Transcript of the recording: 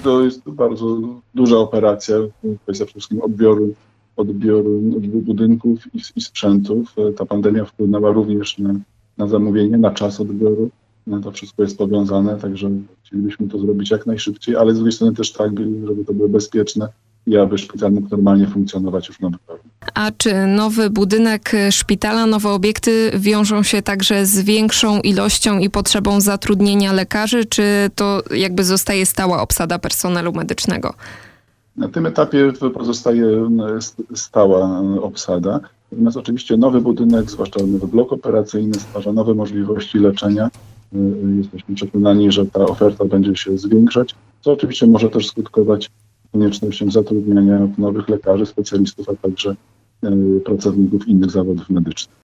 To jest bardzo duża operacja, kwestia przede wszystkim odbioru budynków i sprzętów. Ta pandemia wpłynęła również na zamówienie, na czas odbioru. To wszystko jest powiązane, także chcielibyśmy to zrobić jak najszybciej, ale z drugiej strony też tak, żeby to było bezpieczne i aby szpital mógł normalnie funkcjonować już w nowym roku. A czy nowy budynek szpitala, nowe obiekty wiążą się także z większą ilością i potrzebą zatrudnienia lekarzy, czy to jakby zostaje stała obsada personelu medycznego? Na tym etapie pozostaje stała obsada. Natomiast oczywiście nowy budynek, zwłaszcza nowy blok operacyjny, stwarza nowe możliwości leczenia. Jesteśmy przekonani, że ta oferta będzie się zwiększać, co oczywiście może też skutkować koniecznością zatrudniania nowych lekarzy, specjalistów, a także pracowników innych zawodów medycznych.